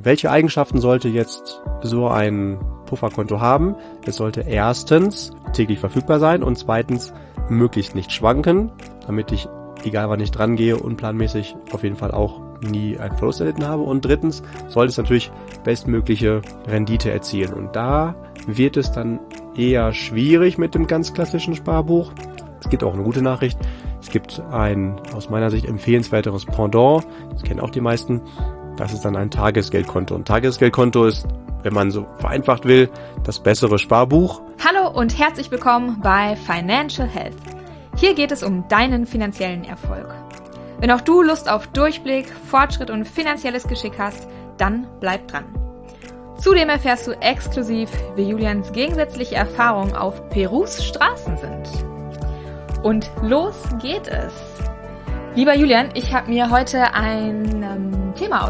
Welche Eigenschaften sollte jetzt so ein Pufferkonto haben? Es sollte erstens täglich verfügbar sein und zweitens möglichst nicht schwanken, damit ich, egal wann ich dran gehe, unplanmäßig auf jeden Fall auch nie einen Verlust erlitten habe. Und drittens sollte es natürlich bestmögliche Rendite erzielen. Und da wird es dann eher schwierig mit dem ganz klassischen Sparbuch. Es gibt auch eine gute Nachricht. Es gibt ein aus meiner Sicht empfehlenswerteres Pendant. Das kennen auch die meisten. Das ist dann ein Tagesgeldkonto. Und Tagesgeldkonto ist, wenn man so vereinfacht will, das bessere Sparbuch. Hallo und herzlich willkommen bei Financial Health. Hier geht es um deinen finanziellen Erfolg. Wenn auch du Lust auf Durchblick, Fortschritt und finanzielles Geschick hast, dann bleib dran. Zudem erfährst du exklusiv, wie Julians gegensätzliche Erfahrungen auf Perus Straßen sind. Und los geht es. Lieber Julian, ich habe mir heute ein Thema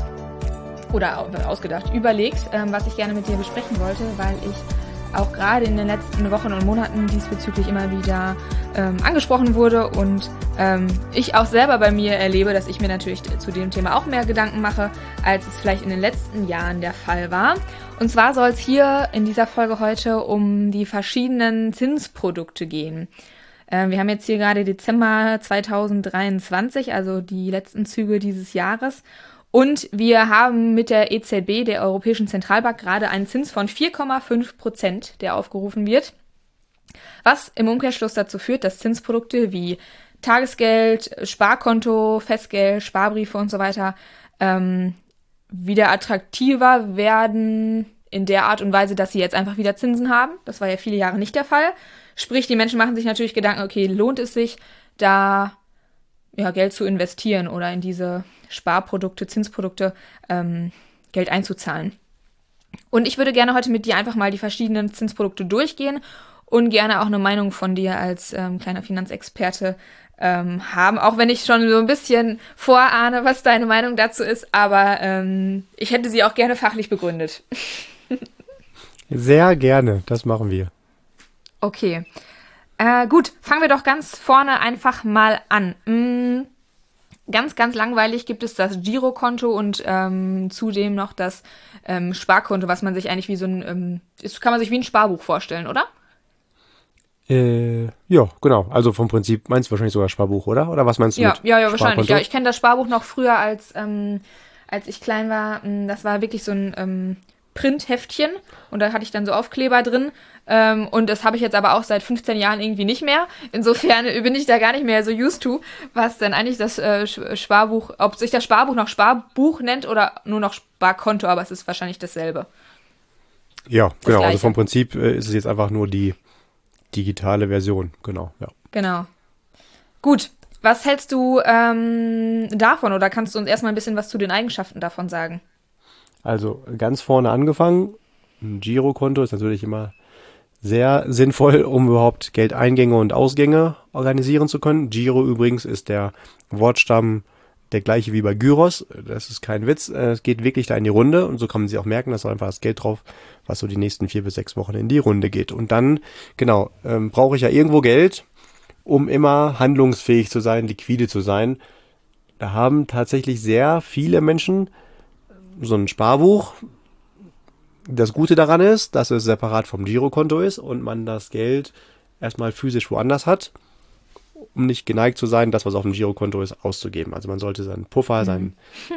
überlegt, was ich gerne mit dir besprechen wollte, weil ich auch gerade in den letzten Wochen und Monaten diesbezüglich immer wieder angesprochen wurde und ich auch selber bei mir erlebe, dass ich mir natürlich zu dem Thema auch mehr Gedanken mache, als es vielleicht in den letzten Jahren der Fall war. Und zwar soll es hier in dieser Folge heute um die verschiedenen Zinsprodukte gehen. Wir haben jetzt hier gerade Dezember 2023, also die letzten Züge dieses Jahres. Und wir haben mit der EZB, der Europäischen Zentralbank, gerade einen Zins von 4,5%, der aufgerufen wird. Was im Umkehrschluss dazu führt, dass Zinsprodukte wie Tagesgeld, Sparkonto, Festgeld, Sparbriefe und so weiter wieder attraktiver werden in der Art und Weise, dass sie jetzt einfach wieder Zinsen haben. Das war ja viele Jahre nicht der Fall. Sprich, die Menschen machen sich natürlich Gedanken, okay, lohnt es sich, da Geld zu investieren oder in diese Sparprodukte, Zinsprodukte Geld einzuzahlen. Und ich würde gerne heute mit dir einfach mal die verschiedenen Zinsprodukte durchgehen und gerne auch eine Meinung von dir als kleiner Finanzexperte haben, auch wenn ich schon so ein bisschen vorahne, was deine Meinung dazu ist, aber ich hätte sie auch gerne fachlich begründet. Sehr gerne, das machen wir. Okay, gut, fangen wir doch ganz vorne einfach mal an. Ganz, ganz langweilig gibt es das Girokonto und zudem noch das Sparkonto, was man sich eigentlich wie so ein, kann man sich wie ein Sparbuch vorstellen, oder? Ja, genau. Also vom Prinzip meinst du wahrscheinlich sogar Sparbuch, oder? Oder was meinst du mit Ja, wahrscheinlich. Sparkonto? Ja, ich kenne das Sparbuch noch früher, als ich klein war. Das war wirklich so ein Printheftchen und da hatte ich dann so Aufkleber drin. Und das habe ich jetzt aber auch seit 15 Jahren irgendwie nicht mehr. Insofern bin ich da gar nicht mehr so used to, was denn eigentlich das Sparbuch, ob sich das Sparbuch noch Sparbuch nennt oder nur noch Sparkonto, aber es ist wahrscheinlich dasselbe. Ja, Das genau. Gleiche. Also vom Prinzip ist es jetzt einfach nur die digitale Version. Genau, ja. Genau. Gut, was hältst du davon oder kannst du uns erstmal ein bisschen was zu den Eigenschaften davon sagen? Also ganz vorne angefangen. Ein Girokonto ist natürlich immer sehr sinnvoll, um überhaupt Geldeingänge und Ausgänge organisieren zu können. Giro übrigens ist der Wortstamm der gleiche wie bei Gyros. Das ist kein Witz. Es geht wirklich da in die Runde und so kann man sich auch merken, dass da einfach das Geld drauf, was so die nächsten 4 bis 6 Wochen in die Runde geht. Und dann, genau, brauche ich ja irgendwo Geld, um immer handlungsfähig zu sein, liquide zu sein. Da haben tatsächlich sehr viele Menschen so ein Sparbuch. Das Gute daran ist, dass es separat vom Girokonto ist und man das Geld erstmal physisch woanders hat, um nicht geneigt zu sein, das, was auf dem Girokonto ist, auszugeben. Also man sollte seinen Puffer, seine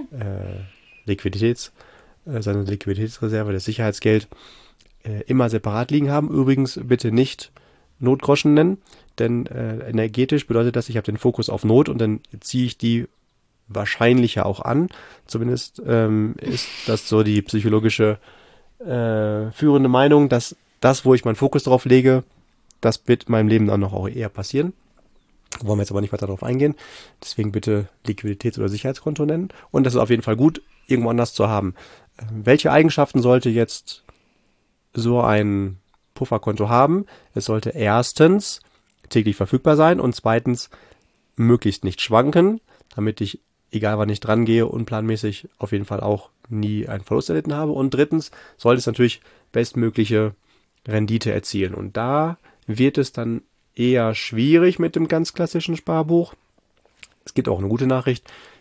Liquiditätsreserve, das Sicherheitsgeld immer separat liegen haben. Übrigens bitte nicht Notgroschen nennen, denn energetisch bedeutet das, ich habe den Fokus auf Not und dann ziehe ich die wahrscheinlicher auch an. Zumindest ist das so die psychologische führende Meinung, dass das, wo ich meinen Fokus drauf lege, das wird in meinem Leben dann noch auch eher passieren. Wollen wir jetzt aber nicht weiter darauf eingehen. Deswegen bitte Liquiditäts- oder Sicherheitskonto nennen. Und das ist auf jeden Fall gut, irgendwo anders zu haben. Welche Eigenschaften sollte jetzt so ein Pufferkonto haben? Es sollte erstens täglich verfügbar sein und zweitens möglichst nicht schwanken, damit ich, egal wann ich dran gehe, unplanmäßig auf jeden Fall auch nie einen Verlust erlitten habe. Und drittens sollte es natürlich bestmögliche Rendite erzielen. Und da wird es dann eher schwierig mit dem ganz klassischen Sparbuch. Es gibt auch eine gute Nachricht.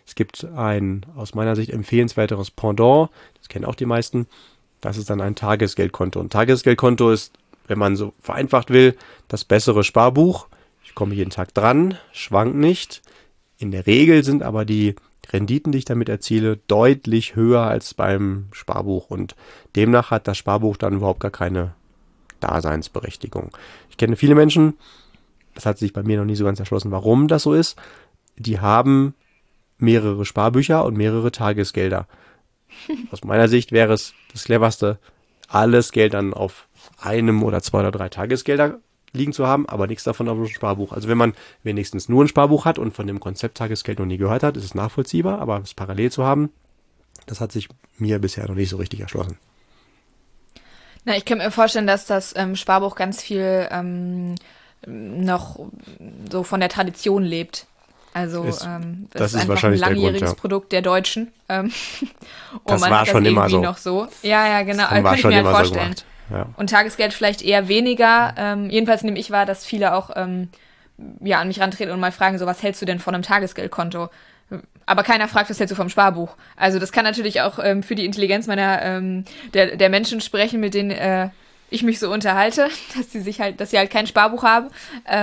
Es gibt ein aus meiner Sicht empfehlenswerteres Pendant, das kennen auch die meisten, das ist dann ein Tagesgeldkonto. Und Tagesgeldkonto ist, wenn man so vereinfacht will, das bessere Sparbuch. Ich komme jeden Tag dran, schwank nicht. In der Regel sind aber die Renditen, die ich damit erziele, deutlich höher als beim Sparbuch. Und demnach hat das Sparbuch dann überhaupt gar keine Daseinsberechtigung. Ich kenne viele Menschen, das hat sich bei mir noch nie so ganz erschlossen, warum das so ist. Die haben mehrere Sparbücher und mehrere Tagesgelder. Aus meiner Sicht wäre es das Cleverste, alles Geld dann auf einem oder 2 oder 3 Tagesgelder liegen zu haben, aber nichts davon auf dem Sparbuch. Also wenn man wenigstens nur ein Sparbuch hat und von dem Konzept Tagesgeld noch nie gehört hat, ist es nachvollziehbar, aber es parallel zu haben, das hat sich mir bisher noch nicht so richtig erschlossen. Na, ich könnte mir vorstellen, dass das Sparbuch ganz viel noch so von der Tradition lebt. Also das ist einfach wahrscheinlich ein langjähriges der Grund, ja. Produkt der Deutschen. Und das man war hat schon das immer irgendwie so. noch so. Ja, genau. Das war Könnte ich schon mir halt immer so vorstellen. gemacht. Ja. Und Tagesgeld vielleicht eher weniger. Jedenfalls nehme ich wahr, dass viele auch an mich rantreten und mal fragen, so, was hältst du denn von einem Tagesgeldkonto? Aber keiner fragt, was hältst du vom Sparbuch? Also das kann natürlich auch für die Intelligenz der Menschen sprechen, mit denen ich mich so unterhalte, dass sie halt kein Sparbuch haben.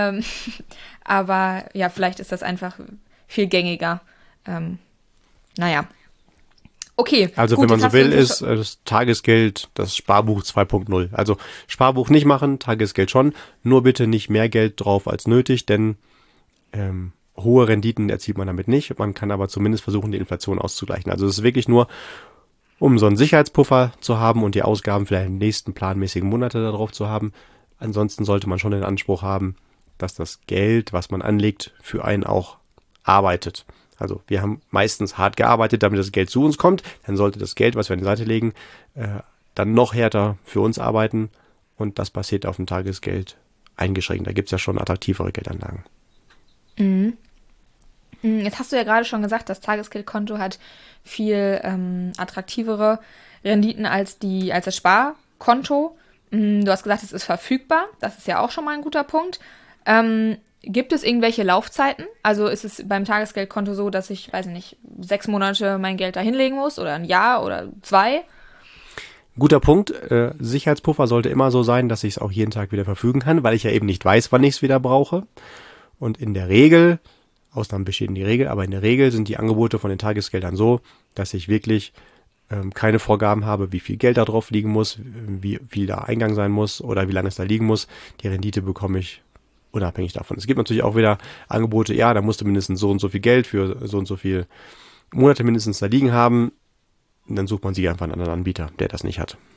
Aber ja, vielleicht ist das einfach viel gängiger. Naja. Okay. Also gut, wenn man jetzt so hast will, du ist das Tagesgeld das Sparbuch 2.0. Also Sparbuch nicht machen, Tagesgeld schon. Nur bitte nicht mehr Geld drauf als nötig, denn hohe Renditen erzielt man damit nicht. Man kann aber zumindest versuchen, die Inflation auszugleichen. Also es ist wirklich nur, um so einen Sicherheitspuffer zu haben und die Ausgaben vielleicht im nächsten planmäßigen Monate darauf zu haben. Ansonsten sollte man schon den Anspruch haben, dass das Geld, was man anlegt, für einen auch arbeitet. Also wir haben meistens hart gearbeitet, damit das Geld zu uns kommt. Dann sollte das Geld, was wir an die Seite legen, dann noch härter für uns arbeiten. Und das passiert auf dem Tagesgeld eingeschränkt. Da gibt es ja schon attraktivere Geldanlagen. Jetzt hast du ja gerade schon gesagt, das Tagesgeldkonto hat viel attraktivere Renditen als das Sparkonto. Du hast gesagt, es ist verfügbar. Das ist ja auch schon mal ein guter Punkt. Gibt es irgendwelche Laufzeiten? Also ist es beim Tagesgeldkonto so, dass ich, weiß nicht, 6 Monate mein Geld da hinlegen muss oder ein Jahr oder 2? Guter Punkt. Sicherheitspuffer sollte immer so sein, dass ich es auch jeden Tag wieder verfügen kann, weil ich ja eben nicht weiß, wann ich es wieder brauche. Und in der Regel, Ausnahmen bestätigen die Regel, aber in der Regel sind die Angebote von den Tagesgeldern so, dass ich wirklich keine Vorgaben habe, wie viel Geld da drauf liegen muss, wie viel da Eingang sein muss oder wie lange es da liegen muss. Die Rendite bekomme ich unabhängig davon. Es gibt natürlich auch wieder Angebote, ja, da musst du mindestens so und so viel Geld für so und so viel Monate mindestens da liegen haben. Und dann sucht man sich einfach einen anderen Anbieter, der das nicht hat.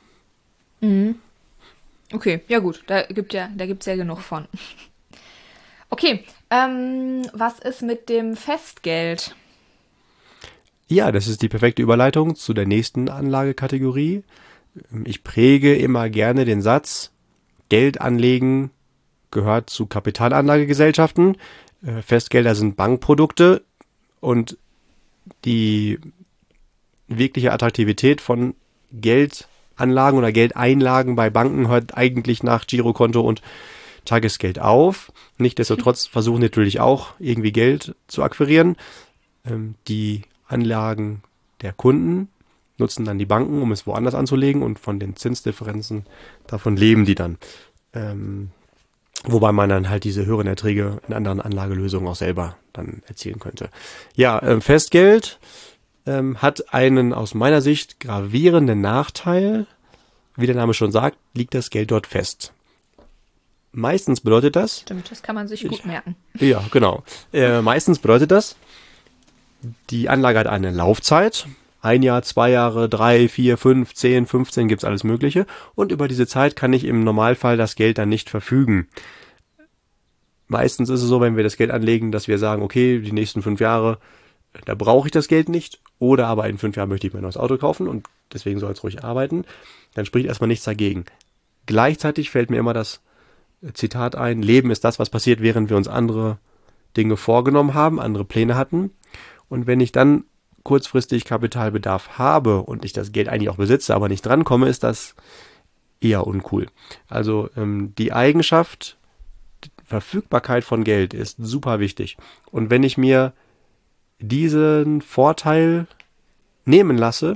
Okay, ja gut, da gibt's ja genug von. Okay, was ist mit dem Festgeld? Ja, das ist die perfekte Überleitung zu der nächsten Anlagekategorie. Ich präge immer gerne den Satz, Geld anlegen gehört zu Kapitalanlagegesellschaften. Festgelder sind Bankprodukte und die wirkliche Attraktivität von Geldanlagen oder Geldeinlagen bei Banken hört eigentlich nach Girokonto und Tagesgeld auf. Nichtsdestotrotz versuchen natürlich auch irgendwie Geld zu akquirieren. Die Anlagen der Kunden nutzen dann die Banken, um es woanders anzulegen und von den Zinsdifferenzen, davon leben die dann. Wobei man dann halt diese höheren Erträge in anderen Anlagelösungen auch selber dann erzielen könnte. Ja, Festgeld hat einen aus meiner Sicht gravierenden Nachteil. Wie der Name schon sagt, liegt das Geld dort fest. Meistens bedeutet das... Stimmt, das kann man sich gut merken. Ja, genau. Meistens bedeutet das, die Anlage hat eine Laufzeit. 1 Jahr, 2 Jahre, 3, 4, 5, 10, 15 gibt's alles Mögliche. Und über diese Zeit kann ich im Normalfall das Geld dann nicht verfügen. Meistens ist es so, wenn wir das Geld anlegen, dass wir sagen, okay, die nächsten 5 Jahre, da brauche ich das Geld nicht. Oder aber in 5 Jahren möchte ich mir ein neues Auto kaufen und deswegen soll es ruhig arbeiten. Dann spricht erstmal nichts dagegen. Gleichzeitig fällt mir immer das Zitat ein, Leben ist das, was passiert, während wir uns andere Dinge vorgenommen haben, andere Pläne hatten. Und wenn ich dann kurzfristig Kapitalbedarf habe und ich das Geld eigentlich auch besitze, aber nicht drankomme, ist das eher uncool. Also die Eigenschaft, Verfügbarkeit von Geld ist super wichtig. Und wenn ich mir diesen Vorteil nehmen lasse,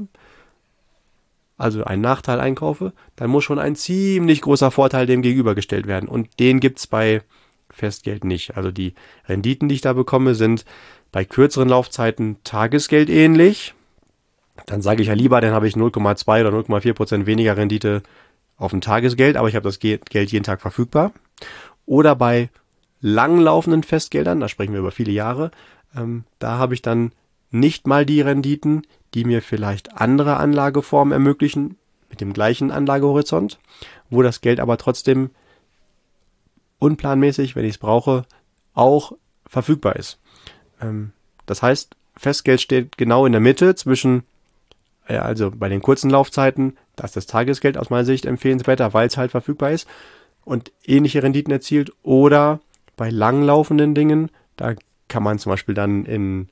also einen Nachteil einkaufe, dann muss schon ein ziemlich großer Vorteil dem gegenübergestellt werden. Und den gibt's bei Festgeld nicht. Also die Renditen, die ich da bekomme, sind bei kürzeren Laufzeiten tagesgeldähnlich. Dann sage ich ja lieber, dann habe ich 0,2 oder 0,4% weniger Rendite auf dem Tagesgeld, aber ich habe das Geld jeden Tag verfügbar. Oder bei langlaufenden Festgeldern, da sprechen wir über viele Jahre, da habe ich dann nicht mal die Renditen, die mir vielleicht andere Anlageformen ermöglichen, mit dem gleichen Anlagehorizont, wo das Geld aber trotzdem unplanmäßig, wenn ich es brauche, auch verfügbar ist. Das heißt, Festgeld steht genau in der Mitte zwischen, also bei den kurzen Laufzeiten, da ist das Tagesgeld aus meiner Sicht empfehlenswerter, weil es halt verfügbar ist und ähnliche Renditen erzielt. Oder bei langlaufenden Dingen, da kann man zum Beispiel dann in,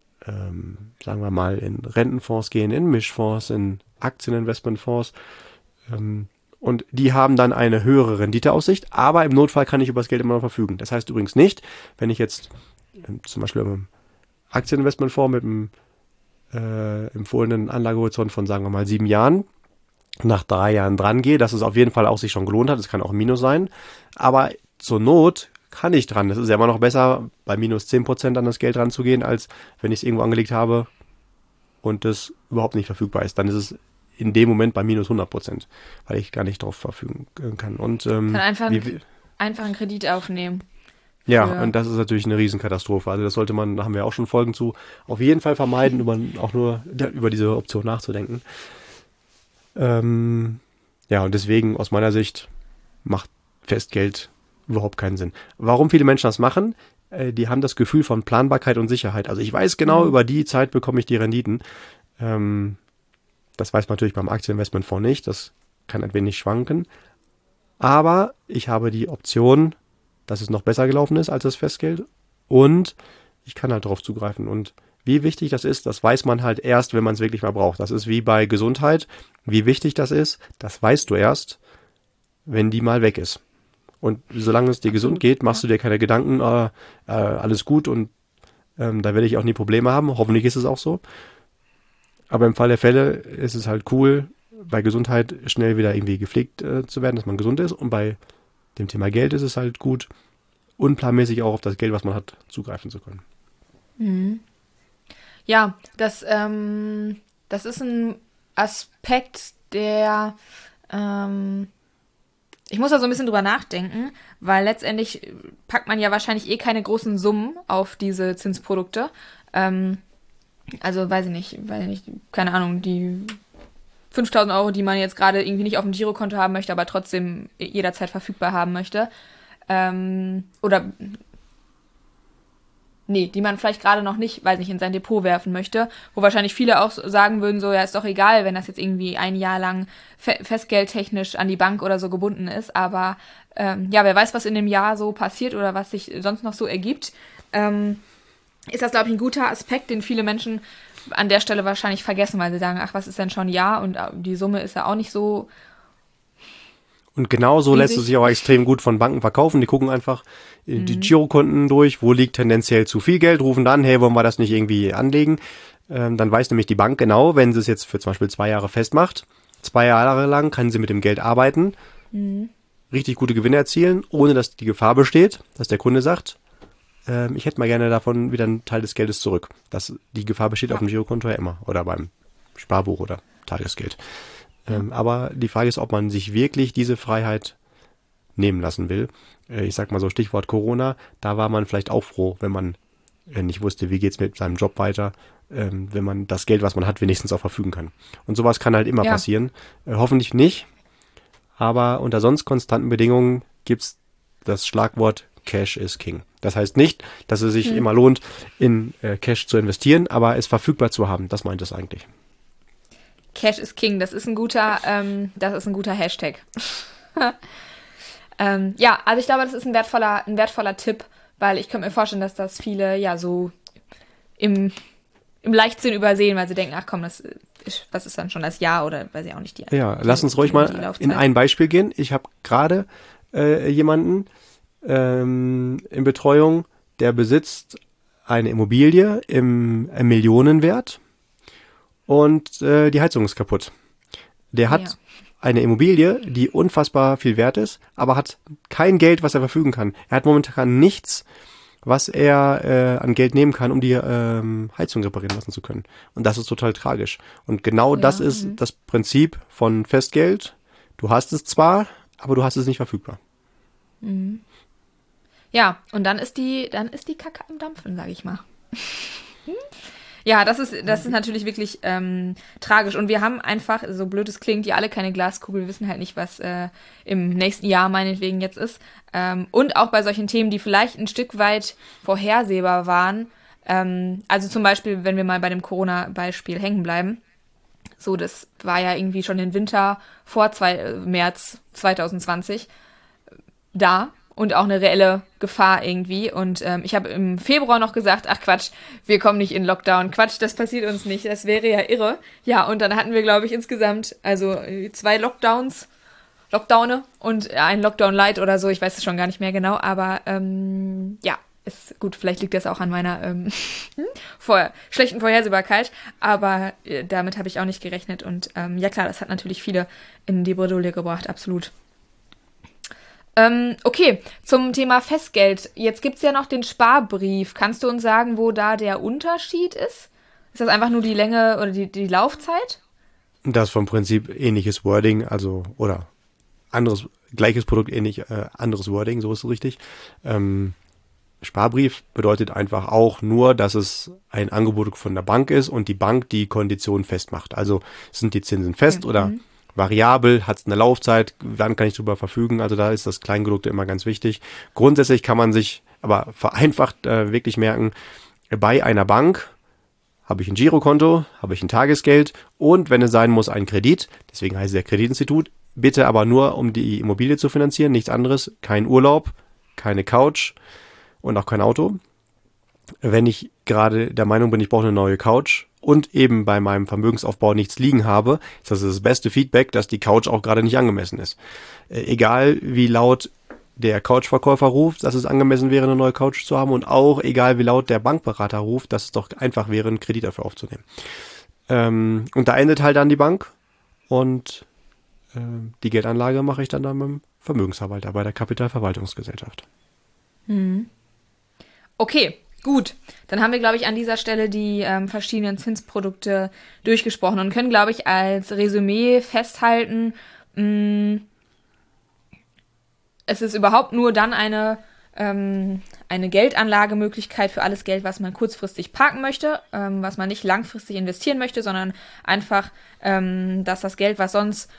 sagen wir mal, in Rentenfonds gehen, in Mischfonds, in Aktieninvestmentfonds. Und die haben dann eine höhere Renditeaussicht, aber im Notfall kann ich über das Geld immer noch verfügen. Das heißt übrigens nicht, wenn ich jetzt zum Beispiel im Aktieninvestmentfonds mit einem empfohlenen Anlagehorizont von, sagen wir mal, 7 Jahren nach 3 Jahren dran gehe, dass es auf jeden Fall auch sich schon gelohnt hat. Es kann auch ein Minus sein. Aber zur Not kann ich dran. Das ist ja immer noch besser, bei minus 10% an das Geld ranzugehen, als wenn ich es irgendwo angelegt habe und das überhaupt nicht verfügbar ist. Dann ist es in dem Moment bei minus 100%, weil ich gar nicht drauf verfügen kann. Und kann einfach einen Kredit aufnehmen. Ja, und das ist natürlich eine Riesenkatastrophe. Also das sollte man, da haben wir auch schon Folgen zu, auf jeden Fall vermeiden, auch nur über diese Option nachzudenken. Ja, und deswegen aus meiner Sicht macht Festgeld überhaupt keinen Sinn. Warum viele Menschen das machen? Die haben das Gefühl von Planbarkeit und Sicherheit. Also ich weiß genau, über die Zeit bekomme ich die Renditen. Das weiß man natürlich beim Aktieninvestmentfonds nicht. Das kann ein wenig schwanken. Aber ich habe die Option, dass es noch besser gelaufen ist als das Festgeld und ich kann halt darauf zugreifen. Und wie wichtig das ist, das weiß man halt erst, wenn man es wirklich mal braucht. Das ist wie bei Gesundheit. Wie wichtig das ist, das weißt du erst, wenn die mal weg ist. Und solange es dir gesund geht, machst du dir keine Gedanken, alles gut und da werde ich auch nie Probleme haben. Hoffentlich ist es auch so. Aber im Fall der Fälle ist es halt cool, bei Gesundheit schnell wieder irgendwie gepflegt zu werden, dass man gesund ist. Und bei dem Thema Geld ist es halt gut, unplanmäßig auch auf das Geld, was man hat, zugreifen zu können. Mhm. Ja, das ist ein Aspekt, der ich muss da so ein bisschen drüber nachdenken, weil letztendlich packt man ja wahrscheinlich keine großen Summen auf diese Zinsprodukte. Also weiß ich nicht, keine Ahnung, die 5.000 Euro, die man jetzt gerade irgendwie nicht auf dem Girokonto haben möchte, aber trotzdem jederzeit verfügbar haben möchte. Die man vielleicht gerade noch nicht, weiß nicht, in sein Depot werfen möchte, wo wahrscheinlich viele auch sagen würden, so, ja, ist doch egal, wenn das jetzt irgendwie ein Jahr lang festgeldtechnisch an die Bank oder so gebunden ist, aber wer weiß, was in dem Jahr so passiert oder was sich sonst noch so ergibt, ist das, glaube ich, ein guter Aspekt, den viele Menschen an der Stelle wahrscheinlich vergessen, weil sie sagen, ach, was ist denn schon ein Jahr und die Summe ist ja auch nicht so. Und genauso lässt es sich auch extrem gut von Banken verkaufen. Die gucken einfach die Girokonten durch, wo liegt tendenziell zu viel Geld, rufen dann, hey, wollen wir das nicht irgendwie anlegen? Dann weiß nämlich die Bank genau, wenn sie es jetzt für zum Beispiel 2 Jahre festmacht, 2 Jahre lang kann sie mit dem Geld arbeiten, richtig gute Gewinne erzielen, ohne dass die Gefahr besteht, dass der Kunde sagt, ich hätte mal gerne davon wieder einen Teil des Geldes zurück. Die Gefahr besteht auf dem Girokonto ja immer oder beim Sparbuch oder Tagesgeld. Aber die Frage ist, ob man sich wirklich diese Freiheit nehmen lassen will. Ich sag mal so Stichwort Corona, da war man vielleicht auch froh, wenn man nicht wusste, wie geht's mit seinem Job weiter, wenn man das Geld, was man hat, wenigstens auch verfügen kann. Und sowas kann halt immer passieren. Hoffentlich nicht, aber unter sonst konstanten Bedingungen gibt's das Schlagwort Cash is King. Das heißt nicht, dass es sich immer lohnt, in Cash zu investieren, aber es verfügbar zu haben. Das meint es eigentlich. Cash is King, das ist ein guter Hashtag. Also ich glaube, das ist ein wertvoller Tipp, weil ich könnte mir vorstellen, dass das viele ja so im Leichtsinn übersehen, weil sie denken, ach komm, was ist dann schon das Jahr oder weiß ich auch nicht. Lass uns ruhig mal in ein Beispiel gehen. Ich habe gerade jemanden in Betreuung, der besitzt eine Immobilie im Millionenwert und die Heizung ist kaputt. Der hat eine Immobilie, die unfassbar viel wert ist, aber hat kein Geld, was er verfügen kann. Er hat momentan nichts, was er an Geld nehmen kann, um die Heizung reparieren lassen zu können. Und das ist total tragisch. Und genau das ist das Prinzip von Festgeld. Du hast es zwar, aber du hast es nicht verfügbar. Mhm. Ja, und dann ist die Kacke am Dampfen, sage ich mal. Ja, das ist natürlich wirklich tragisch. Und wir haben einfach, so blöd es klingt, ja alle keine Glaskugel, wissen halt nicht, was im nächsten Jahr meinetwegen jetzt ist. Und auch bei solchen Themen, die vielleicht ein Stück weit vorhersehbar waren. Also zum Beispiel, wenn wir mal bei dem Corona-Beispiel hängen bleiben. So, das war ja irgendwie schon den Winter vor März 2020 da. Und auch eine reelle Gefahr irgendwie. Und ich habe im Februar noch gesagt, ach Quatsch, wir kommen nicht in Lockdown. Quatsch, das passiert uns nicht. Das wäre ja irre. Ja, und dann hatten wir, glaube ich, insgesamt 2 Lockdowne und ein Lockdown Light oder so. Ich weiß es schon gar nicht mehr genau. Aber ja, ist gut. Vielleicht liegt das auch an meiner schlechten Vorhersehbarkeit. Aber damit habe ich auch nicht gerechnet. Und ja klar, das hat natürlich viele in die Bredouille gebracht. Absolut. Okay, zum Thema Festgeld. Jetzt gibt's ja noch den Sparbrief. Kannst du uns sagen, wo da der Unterschied ist? Ist das einfach nur die Länge oder die Laufzeit? Das ist vom Prinzip ähnliches Wording, also oder gleiches Produkt, anderes Wording, so ist es richtig. Sparbrief bedeutet einfach auch nur, dass es ein Angebot von der Bank ist und die Bank die Konditionen festmacht. Also sind die Zinsen fest oder variabel, hat es eine Laufzeit, dann kann ich drüber verfügen. Also da ist das Kleingedruckte immer ganz wichtig. Grundsätzlich kann man sich aber vereinfacht wirklich merken, bei einer Bank habe ich ein Girokonto, habe ich ein Tagesgeld und wenn es sein muss, ein Kredit. Deswegen heißt es ja Kreditinstitut. Bitte aber nur, um die Immobilie zu finanzieren, nichts anderes. Kein Urlaub, keine Couch und auch kein Auto. Wenn ich gerade der Meinung bin, ich brauche eine neue Couch und eben bei meinem Vermögensaufbau nichts liegen habe, ist das beste Feedback, dass die Couch auch gerade nicht angemessen ist. Egal wie laut der Couchverkäufer ruft, dass es angemessen wäre, eine neue Couch zu haben und auch egal wie laut der Bankberater ruft, dass es doch einfach wäre, einen Kredit dafür aufzunehmen. Und da endet halt dann die Bank und die Geldanlage mache ich dann beim Vermögensverwalter, bei der Kapitalverwaltungsgesellschaft. Okay. Gut, dann haben wir, glaube ich, an dieser Stelle die verschiedenen Zinsprodukte durchgesprochen und können, glaube ich, als Resümee festhalten, es ist überhaupt nur dann eine Geldanlagemöglichkeit für alles Geld, was man kurzfristig parken möchte, was man nicht langfristig investieren möchte, sondern einfach, dass das Geld, was sonst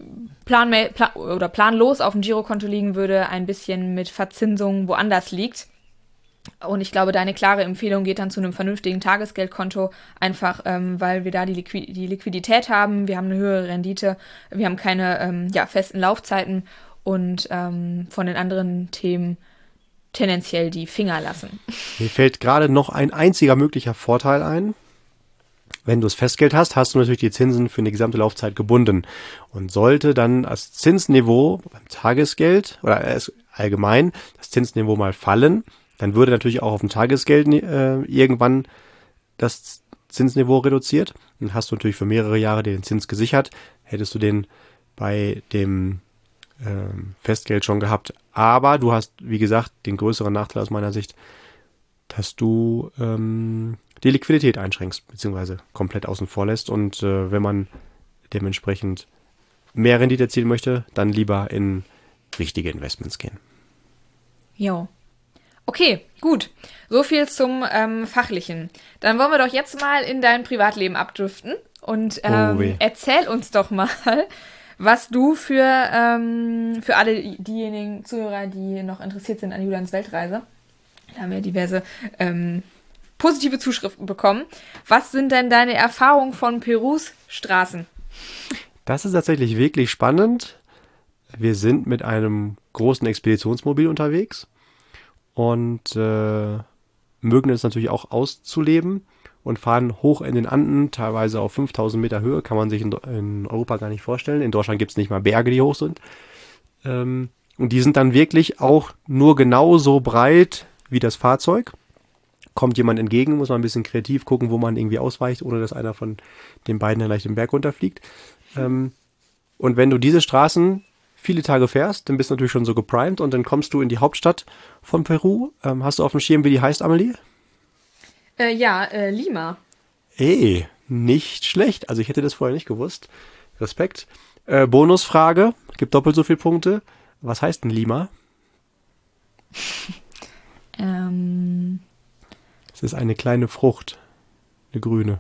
planlos auf dem Girokonto liegen würde, ein bisschen mit Verzinsung woanders liegt. Und ich glaube, deine klare Empfehlung geht dann zu einem vernünftigen Tagesgeldkonto, einfach weil wir da die Liquidität haben, wir haben eine höhere Rendite, wir haben keine festen Laufzeiten und von den anderen Themen tendenziell die Finger lassen. Mir fällt gerade noch ein einziger möglicher Vorteil ein. Wenn du das Festgeld hast, hast du natürlich die Zinsen für eine gesamte Laufzeit gebunden. Und sollte dann das Zinsniveau beim Tagesgeld oder allgemein das Zinsniveau mal fallen, dann würde natürlich auch auf dem Tagesgeld irgendwann das Zinsniveau reduziert. Dann hast du natürlich für mehrere Jahre den Zins gesichert. Hättest du den bei dem Festgeld schon gehabt. Aber du hast, wie gesagt, den größeren Nachteil aus meiner Sicht, dass du die Liquidität einschränkst, beziehungsweise komplett außen vor lässt. Und wenn man dementsprechend mehr Rendite erzielen möchte, dann lieber in richtige Investments gehen. Jo. Okay, gut. So viel zum Fachlichen. Dann wollen wir doch jetzt mal in dein Privatleben abdriften und erzähl uns doch mal, was du für alle diejenigen Zuhörer, die noch interessiert sind an Julians Weltreise, da haben wir diverse positive Zuschriften bekommen. Was sind denn deine Erfahrungen von Perus Straßen? Das ist tatsächlich wirklich spannend. Wir sind mit einem großen Expeditionsmobil unterwegs. Und mögen es natürlich auch auszuleben und fahren hoch in den Anden, teilweise auf 5000 Meter Höhe, kann man sich in Europa gar nicht vorstellen. In Deutschland gibt es nicht mal Berge, die hoch sind. Und die sind dann wirklich auch nur genauso breit wie das Fahrzeug kommt jemand entgegen, muss man ein bisschen kreativ gucken, wo man irgendwie ausweicht, ohne dass einer von den beiden dann gleich den Berg runterfliegt. Und wenn du diese Straßen viele Tage fährst, dann bist du natürlich schon so geprimed und dann kommst du in die Hauptstadt von Peru. Hast du auf dem Schirm, wie die heißt, Amelie? Lima. Nicht schlecht. Also ich hätte das vorher nicht gewusst. Respekt. Bonusfrage, gibt doppelt so viele Punkte. Was heißt denn Lima? Es ist eine kleine Frucht. Eine grüne.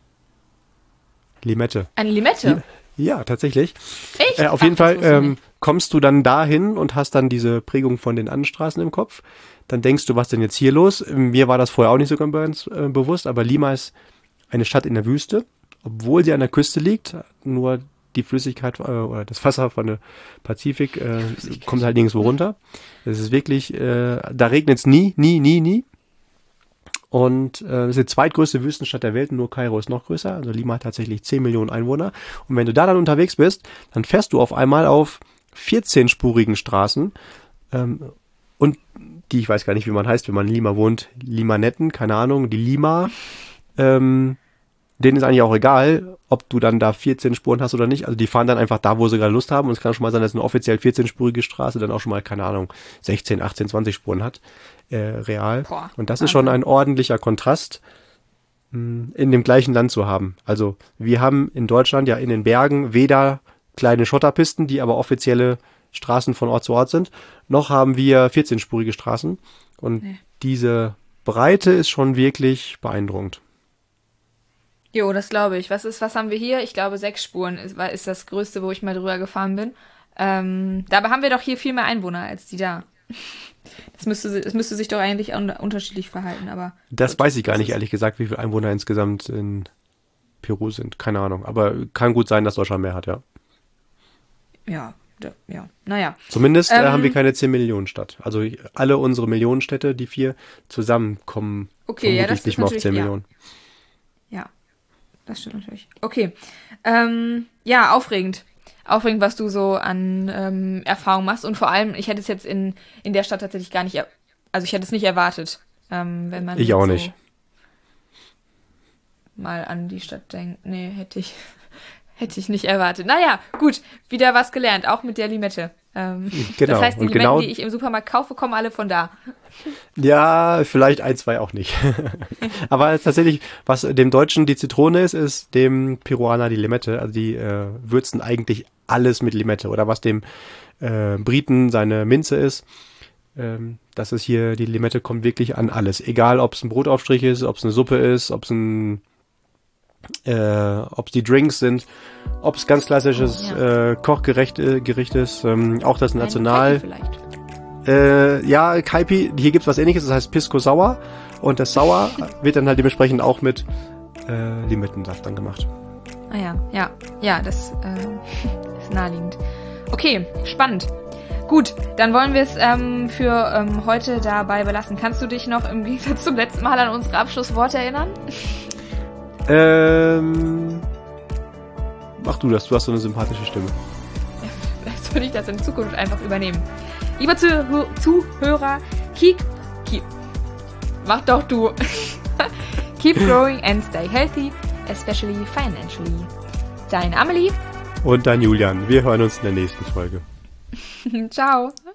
Limette. Eine Limette? Ja, tatsächlich. Echt? Auf jeden Fall kommst du dann dahin und hast dann diese Prägung von den Anstraßen im Kopf. Dann denkst du, was denn jetzt hier los? Mir war das vorher auch nicht so ganz bewusst, aber Lima ist eine Stadt in der Wüste, obwohl sie an der Küste liegt. Nur die Flüssigkeit oder das Wasser von der Pazifik kommt halt nirgendwo runter. Es ist wirklich, da regnet es nie. Und es ist die zweitgrößte Wüstenstadt der Welt, nur Kairo ist noch größer. Also Lima hat tatsächlich 10 Millionen Einwohner. Und wenn du da dann unterwegs bist, dann fährst du auf einmal auf 14-spurigen Straßen. Und die, ich weiß gar nicht, wie man heißt, wenn man in Lima wohnt, Limanetten, keine Ahnung, die Lima. Denen ist eigentlich auch egal, ob du dann da 14 Spuren hast oder nicht. Also die fahren dann einfach da, wo sie gerade Lust haben. Und es kann schon mal sein, dass eine offiziell 14-spurige Straße dann auch schon mal, keine Ahnung, 16, 18, 20 Spuren hat. Real. Boah, und das ist schon ein ordentlicher Kontrast, in dem gleichen Land zu haben. Also wir haben in Deutschland ja in den Bergen weder kleine Schotterpisten, die aber offizielle Straßen von Ort zu Ort sind, noch haben wir 14-spurige Straßen. Und diese Breite ist schon wirklich beeindruckend. Jo, das glaube ich. Was haben wir hier? Ich glaube, 6 Spuren ist das Größte, wo ich mal drüber gefahren bin. Dabei haben wir doch hier viel mehr Einwohner als die da. Das müsste sich doch eigentlich unterschiedlich verhalten, aber... Das gut, weiß ich gar nicht, ehrlich gesagt, wie viele Einwohner insgesamt in Peru sind. Keine Ahnung, aber kann gut sein, dass Deutschland mehr hat, ja. Ja, naja. Zumindest haben wir keine 10-Millionen-Stadt. Also alle unsere Millionenstädte, die 4, zusammenkommen vermutlich nicht mehr auf 10 Millionen. Ja, das stimmt natürlich. Okay, aufregend. Aufregend, was du so an Erfahrung machst. Und vor allem, ich hätte es jetzt in der Stadt tatsächlich gar nicht, also ich hätte es nicht erwartet, wenn man ich auch so nicht. Mal an die Stadt denkt. Nee, hätte ich nicht erwartet. Naja, gut, wieder was gelernt, auch mit der Limette. Genau. Das heißt, die und Limetten, die ich im Supermarkt kaufe, kommen alle von da. Ja, vielleicht 1, 2 auch nicht. Aber tatsächlich, was dem Deutschen die Zitrone ist dem Peruaner die Limette. Also die würzen eigentlich alles mit Limette. Oder was dem Briten seine Minze ist. Das ist hier, die Limette kommt wirklich an alles. Egal, ob es ein Brotaufstrich ist, ob es eine Suppe ist, ob es die Drinks sind, ob es ganz klassisches Kochgericht ist, auch das National. Kaipi, hier gibt es was Ähnliches, das heißt Pisco Sauer und das Sauer wird dann halt dementsprechend auch mit Limettensaft dann gemacht. Ja, das ist naheliegend. Okay, spannend. Gut, dann wollen wir es für heute dabei belassen. Kannst du dich noch im Gegensatz zum letzten Mal an unsere Abschlussworte erinnern? Mach du das, du hast so eine sympathische Stimme. Ja, vielleicht würde ich das in Zukunft einfach übernehmen. Lieber Zuhörer, mach doch du. Keep growing and stay healthy, especially financially. Dein Amelie. Und dein Julian. Wir hören uns in der nächsten Folge. Ciao.